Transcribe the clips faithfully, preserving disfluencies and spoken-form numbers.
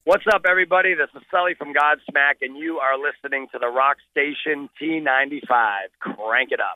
What's up, everybody? This is Sully from Godsmack, and you are listening to the rock station T ninety-five. Crank it up.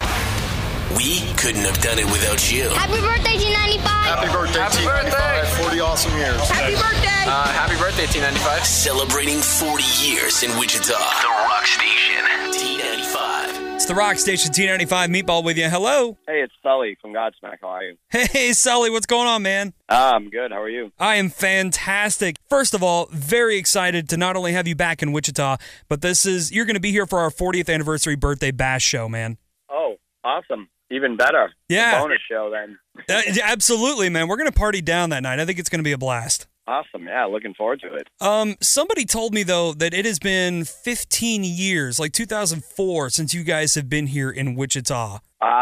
We couldn't have done it without you. Happy birthday, T ninety-five. Happy birthday, Happy T ninety-five. birthday. forty awesome years. Happy birthday. Uh, happy birthday, T ninety-five. Celebrating forty years in Wichita. The rock station T ninety-five. It's the rock station T ninety-five. Meatball with you. Hello. Hey, it's Sully from Godsmack. How are you? Hey, Sully. What's going on, man? Uh, I'm good. How are you? I am fantastic. First of all, very excited to not only have you back in Wichita, but this is, you're going to be here for our fortieth anniversary birthday bash show, man. Oh, awesome. Even better. Yeah. A bonus show then. Uh, absolutely, man. We're going to party down that night. I think it's going to be a blast. Awesome. Yeah, looking forward to it. Um, somebody told me, though, that it has been fifteen years, like two thousand four, since you guys have been here in Wichita.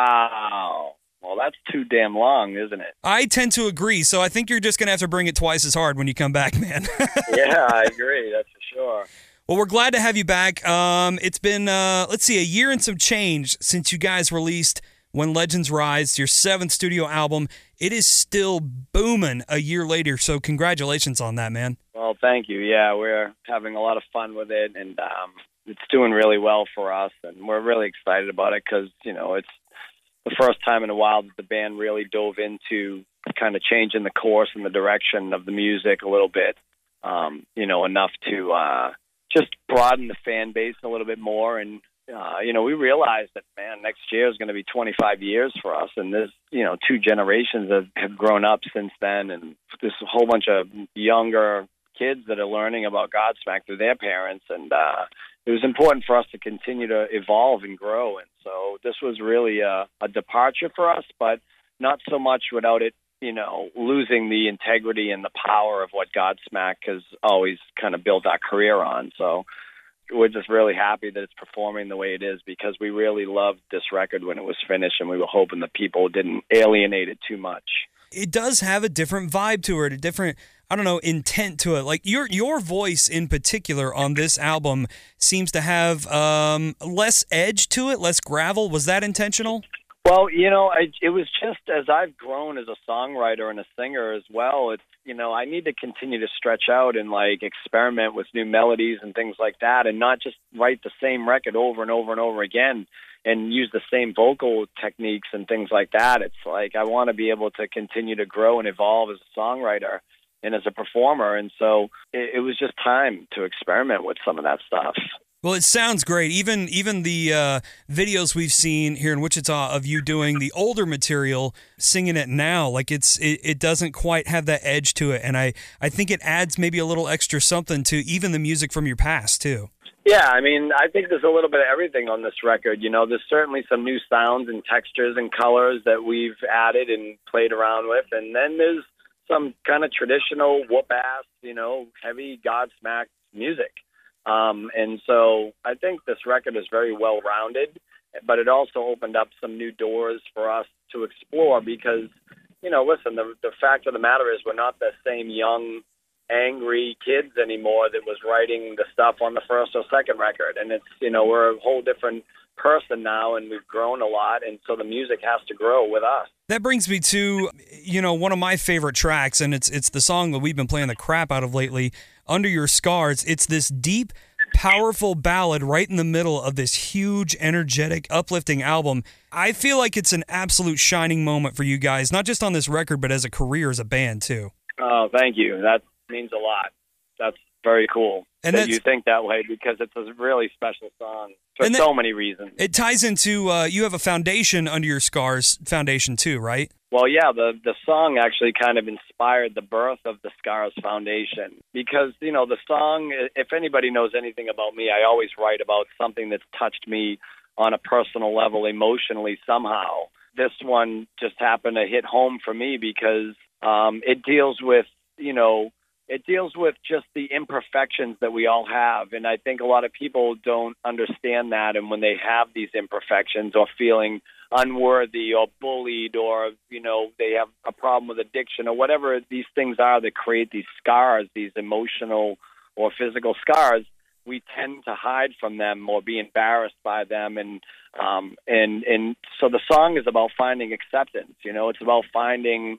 Wow. Well, that's too damn long, isn't it? I tend to agree, so I think you're just going to have to bring it twice as hard when you come back, man. Yeah, I agree. That's for sure. Well, we're glad to have you back. Um, it's been, uh, let's see, a year and some change since you guys released When Legends Rise, your seventh studio album. It is still booming a year later, so congratulations on that, man. Well, thank you. Yeah, we're having a lot of fun with it, and um, it's doing really well for us, and we're really excited about it because, you know, it's the first time in a while that the band really dove into kind of changing the course and the direction of the music a little bit, um, you know, enough to uh, just broaden the fan base a little bit more. And, uh, you know, we realized that, man, next year is going to be twenty-five years for us. And there's, you know, two generations have, have grown up since then. And there's a whole bunch of younger kids that are learning about Godsmack through their parents. And uh, it was important for us to continue to evolve and grow. And so this was really a, a departure for us, but not so much without it, you know, losing the integrity and the power of what Godsmack has always kind of built our career on. So we're just really happy that it's performing the way it is because we really loved this record when it was finished, and we were hoping that people didn't alienate it too much. It does have a different vibe to it, a different, I don't know, intent to it. Like your your voice in particular on this album seems to have um, less edge to it, less gravel. Was that intentional? Well, you know, I, it was just as I've grown as a songwriter and a singer as well, it's, you know, I need to continue to stretch out and, like, experiment with new melodies and things like that and not just write the same record over and over and over again and use the same vocal techniques and things like that. It's like I want to be able to continue to grow and evolve as a songwriter and as a performer, and so it, it was just time to experiment with some of that stuff. Well, it sounds great. Even even the uh, videos we've seen here in Wichita of you doing the older material, singing it now, like it's it, it doesn't quite have that edge to it, and I, I think it adds maybe a little extra something to even the music from your past, too. Yeah, I mean, I think there's a little bit of everything on this record. You know, there's certainly some new sounds and textures and colors that we've added and played around with, and then there's some kind of traditional whoop-ass, you know, heavy Godsmack music. Um, and so I think this record is very well-rounded, but it also opened up some new doors for us to explore because, you know, listen, the, the fact of the matter is we're not the same young, angry kids anymore that was writing the stuff on the first or second record. And it's, you know, we're a whole different person now, and we've grown a lot, and so the music has to grow with us. That brings me to, you know, one of my favorite tracks, and it's it's the song that we've been playing the crap out of lately, Under Your Scars. It's this deep, powerful ballad right in the middle of this huge, energetic, uplifting album. I feel like it's an absolute shining moment for you guys, not just on this record, but as a career, as a band, too. Oh, thank you. That means a lot. That's very cool and that you think that way because it's a really special song for that, so many reasons. It ties into, uh, you have a foundation, Under Your Scars Foundation, too, right? Well, yeah, the, the song actually kind of inspired the birth of the Scars Foundation because, you know, the song, if anybody knows anything about me, I always write about something that's touched me on a personal level emotionally somehow. This one just happened to hit home for me because um, it deals with, you know, it deals with just the imperfections that we all have. And I think a lot of people don't understand that. And when they have these imperfections or feeling unworthy or bullied or, you know, they have a problem with addiction or whatever these things are that create these scars, these emotional or physical scars, we tend to hide from them or be embarrassed by them. And, um, and, and so the song is about finding acceptance. You know, it's about finding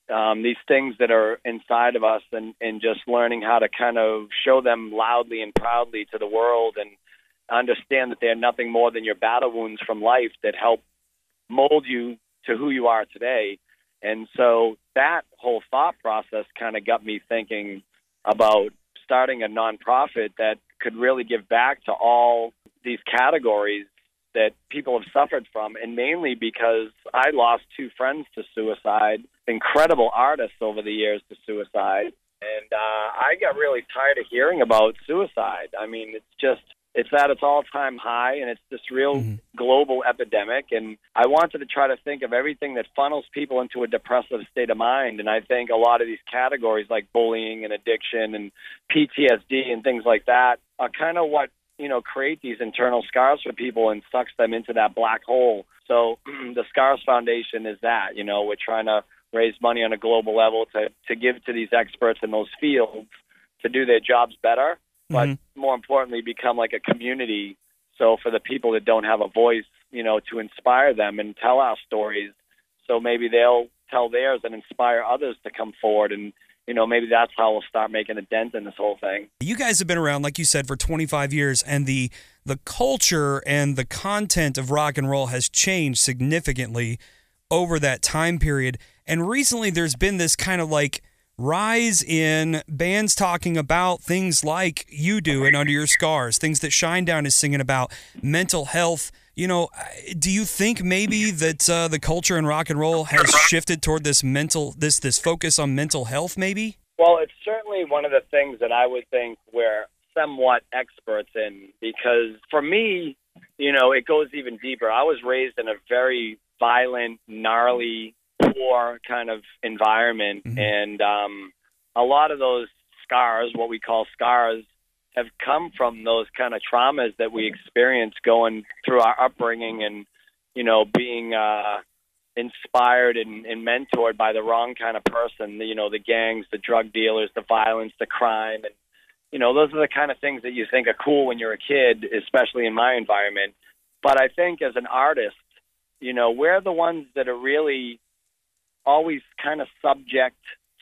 um, these things that are inside of us, and, and just learning how to kind of show them loudly and proudly to the world, and understand that they're nothing more than your battle wounds from life that help mold you to who you are today. And so that whole thought process kind of got me thinking about starting a nonprofit that could really give back to all these categories that people have suffered from, and mainly because I lost two friends to suicide, incredible artists over the years to suicide, and uh, I got really tired of hearing about suicide. I mean, it's just, it's at its all-time high, and it's this real mm-hmm. global epidemic, and I wanted to try to think of everything that funnels people into a depressive state of mind, and I think a lot of these categories like bullying and addiction and P T S D and things like that are kind of what, you know, create these internal scars for people and sucks them into that black hole. So the Scars Foundation is that, you know, we're trying to raise money on a global level to, to give to these experts in those fields to do their jobs better, but mm-hmm. more importantly, become like a community. So for the people that don't have a voice, you know, to inspire them and tell our stories. So maybe they'll tell theirs and inspire others to come forward, and you know, maybe that's how we'll start making a dent in this whole thing. You guys have been around, like you said, for twenty-five years, and the the culture and the content of rock and roll has changed significantly over that time period. And recently there's been this kind of like rise in bands talking about things like you do and Under Your Scars, things that Shinedown is singing about, mental health. You know, do you think maybe that uh, the culture in rock and roll has shifted toward this mental, this this focus on mental health, maybe? Well, it's certainly one of the things that I would think we're somewhat experts in, because for me, you know, it goes even deeper. I was raised in a very violent, gnarly, poor kind of environment, mm-hmm. and um, a lot of those scars, what we call scars, have come from those kind of traumas that we experienced going through our upbringing, and, you know, being uh, inspired and, and mentored by the wrong kind of person, you know, the gangs, the drug dealers, the violence, the crime. And, you know, those are the kind of things that you think are cool when you're a kid, especially in my environment. But I think as an artist, you know, we're the ones that are really always kind of subject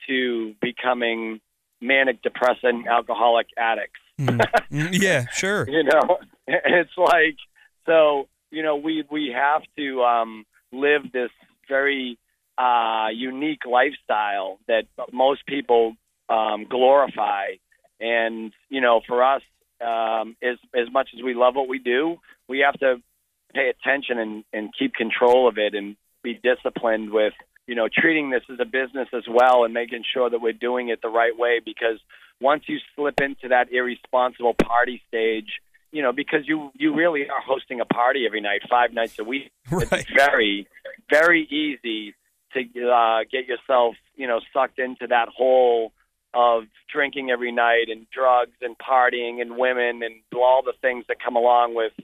to becoming manic, depressant, alcoholic addicts. Mm. Yeah, sure. You know, it's like, so, you know, we, we have to um, live this very uh, unique lifestyle that most people um, glorify. And, you know, for us, um, as, as much as we love what we do, we have to pay attention and, and keep control of it, and be disciplined with, you know, treating this as a business as well, and making sure that we're doing it the right way. Because once you slip into that irresponsible party stage, you know, because you, you really are hosting a party every night, five nights a week. Right. It's very, very easy to uh, get yourself, you know, sucked into that hole of drinking every night and drugs and partying and women and all the things that come along with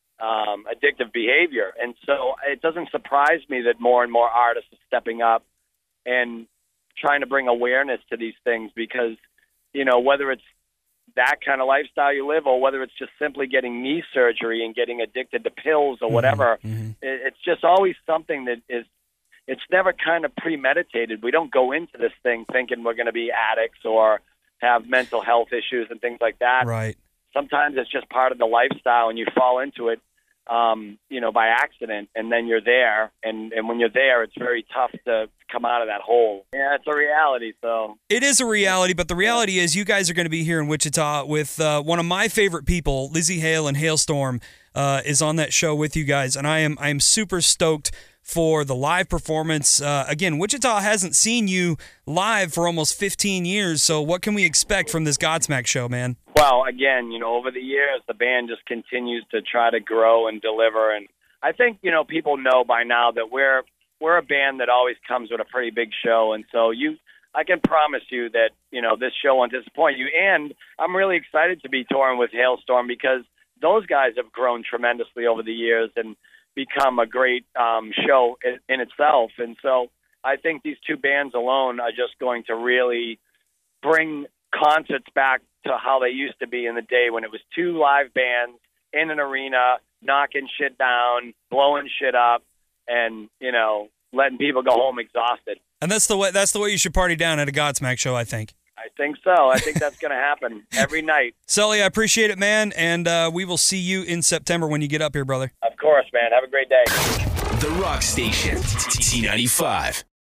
um, addictive behavior. And so it doesn't surprise me that more and more artists are stepping up and trying to bring awareness to these things, because, you know, whether it's that kind of lifestyle you live, or whether it's just simply getting knee surgery and getting addicted to pills or whatever, mm-hmm. it, it's just always something that is, it's never kind of premeditated. We don't go into this thing thinking we're going to be addicts or have mental health issues and things like that. Right. Sometimes it's just part of the lifestyle, and you fall into it, um, you know, by accident, and then you're there. And, and when you're there, it's very tough to come out of that hole. Yeah, it's a reality. So it is a reality, but the reality is you guys are going to be here in Wichita with uh, one of my favorite people, Lzzy Hale and Halestorm, uh, is on that show with you guys, and I am I am super stoked for the live performance. Uh, again, Wichita hasn't seen you live for almost fifteen years, so what can we expect from this Godsmack show, man? Well, again, you know, over the years, the band just continues to try to grow and deliver, and I think, you know, people know by now that we're we're a band that always comes with a pretty big show, and so you, I can promise you that, you know, this show won't disappoint you, and I'm really excited to be touring with Halestorm, because those guys have grown tremendously over the years and become a great um, show in, in itself. And so I think these two bands alone are just going to really bring concerts back to how they used to be in the day, when it was two live bands in an arena, knocking shit down, blowing shit up, and, you know, letting people go home exhausted. And that's the way that's the way you should party down at a Godsmack show, I think. I think so. I think that's going to happen every night. Sully, I appreciate it, man, and uh, we will see you in September when you get up here, brother. Of course, man. Have a great day. The Rock Station, T ninety-five.